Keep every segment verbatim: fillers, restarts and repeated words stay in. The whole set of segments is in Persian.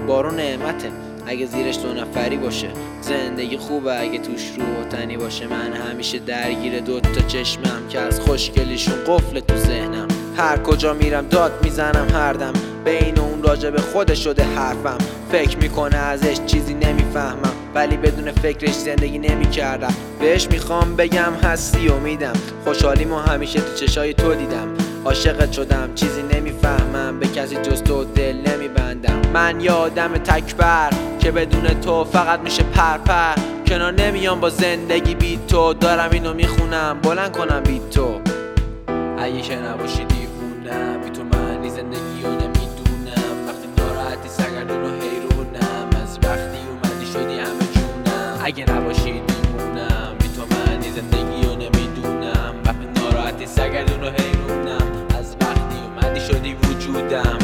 بارون نعمته اگه زیرش دو نفری باشه، زندگی خوبه اگه توش روح و تنی باشه. من همیشه درگیر دوتا چشمم که از خوشگلیشون قفل تو ذهنم. هر کجا میرم داد میزنم هر دم، بین اون راجع به خودش شده حرفم. فکر میکنه ازش چیزی نمیفهمم، ولی بدون فکرش زندگی نمیکردم. بهش میخوام بگم هستی و میدم، خوشحالیمو همیشه تو چشای تو دیدم. عاشقت شدم چیزی نمیفهمم، به کسی جز تو دل نمیبندم. من یه آدم تکبر که بدون تو فقط میشه پرپر. کنار نمیام با زندگی بی تو، دارم اینو میخونم بلند کنم بی تو. اگه که نباشی دیوونم، بی تو معنی زندگی رو نمیدونم. وقتی ناراحتی سرگردون و حیرونم، از وقتی اومدی شدی همه جونم. اگه نباشی دیوونم، بی تو معنی زندگی رو نمیدونم. وقتی ناراحتی سرگردون و حیرونم، از وقتی اومدی شدی وجودم.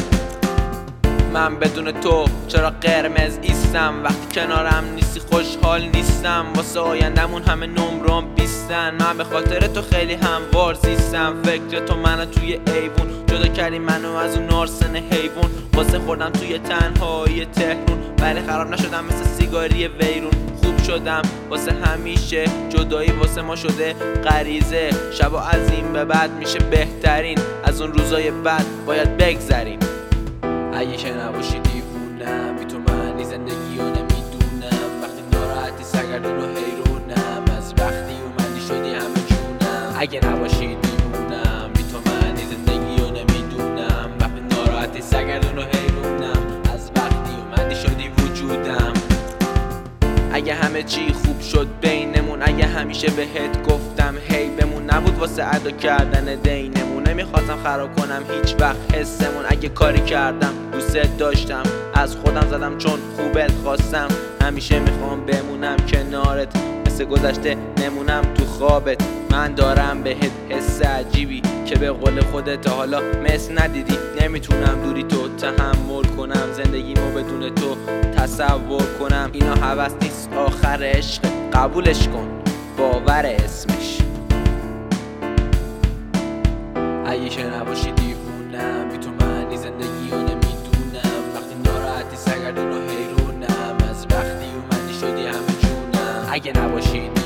من بدون تو چرا قرمز ایستم، وقتی کنارم نیستی خوشحال نیستم. واسه آیندمون همه نمرم بیستن، من به خاطر تو خیلی هموار زیستم. فکر تو منو توی ایوون جدا کردی منو از اون نارسن حیوون. واسه خوردم توی تنهایی تهرون، ولی خراب نشدم مثل سیگاری ویرون. خوب شدم واسه همیشه، جدایی واسه ما شده غریزه. شبا از این به بعد میشه بهترین، از اون روزای بد باید بگذریم. اگه که نباشی دیوونم، بی تو معنی زندگی رو نمیدونم. وقتی ناراحتی سرگردون و حیرونم، از وقتی اومدی شدی همه جونم. اگه نباشی دیوونم، بی تو معنی زندگی رو نمیدونم. وقتی ناراحتی سرگردون و حیرونم، از وقتی اومدی شدی وجودم. اگه همه چی خوب شد بینمون، اگه همیشه بهت گفتم هی بمون، نبود واسه ادا کردن دینمون. نمیخواستم خراب کنم هیچ وقت حسمون. اگه کاری کردم دوست داشتم، از خودم زدم چون خوبت خواستم. همیشه میخوام بمونم کنارت، مثل گذشته نمونم تو خوابت. من دارم بهت حس عجیبی که به قول خودت حالا مثل ندیدی. نمیتونم دوری تو تحمل کنم، زندگیمو بدون تو تصور کنم. اینا هوس نیست آخر عشق، قبولش کن باور اسمش. اگه که نباشی دیوونم، بی تو معنی زندگی رو نمیدونم. وقتی ناراحتی سرگردون و حیرونم، از وقتی اومدی شدی همه جونم. اگه نباشی